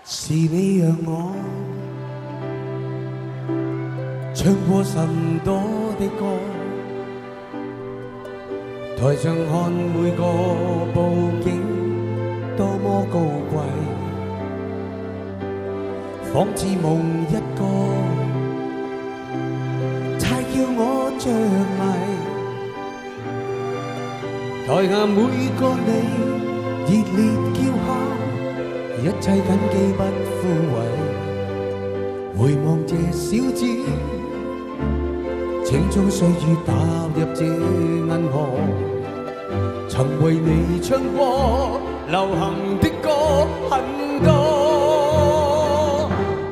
是你让我唱过甚多的歌，台上看每个布景多么高贵，仿似梦一个，太叫我着迷。台下每个你热烈叫喊，一切緊記不枯萎。回望這小子，青蔥歲月踏入這銀河，曾為你唱過流行的歌很多，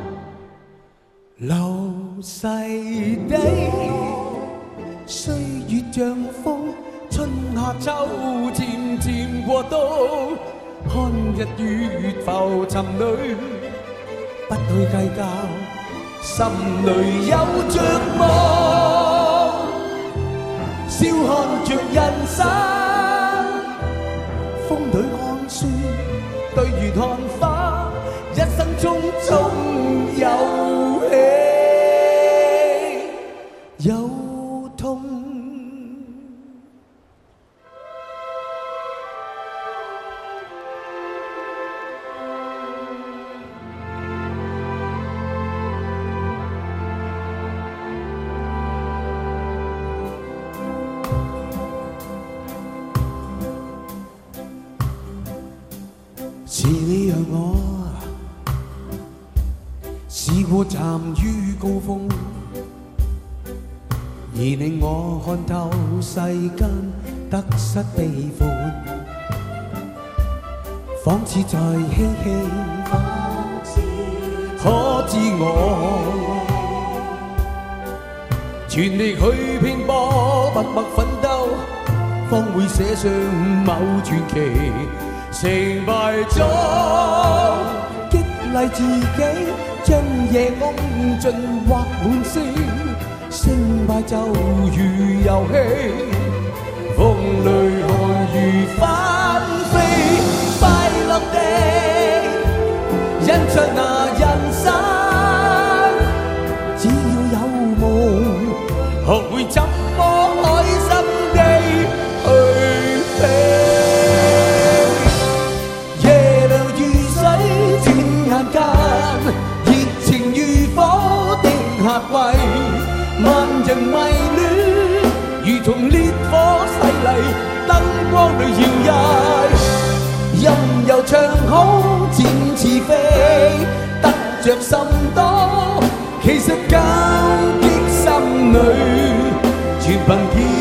流逝的歲月像風，春夏秋漸漸過冬。看日月浮沉裏，不去計較，心裏有着夢，笑看着人生，風裏看雪，對月看花，一生中總有喜有痛。是你讓我試過站於高峰，而令我看透世間得失悲歡，仿似在嬉戲，可知我全力去拼搏，默默奮鬥，方會寫上某傳奇。成敗中激勵自己，將夜空盡畫滿星，勝敗就如遊戲，風裏看如翻飛，快樂地欣賞那人生。只要有夢，學會怎麼開心地去飛。熱情如火的客位，萬人迷戀，如同烈火洗禮，燈光裏搖曳，任由長空展翅飛，得着甚多，其實感激心裏，全憑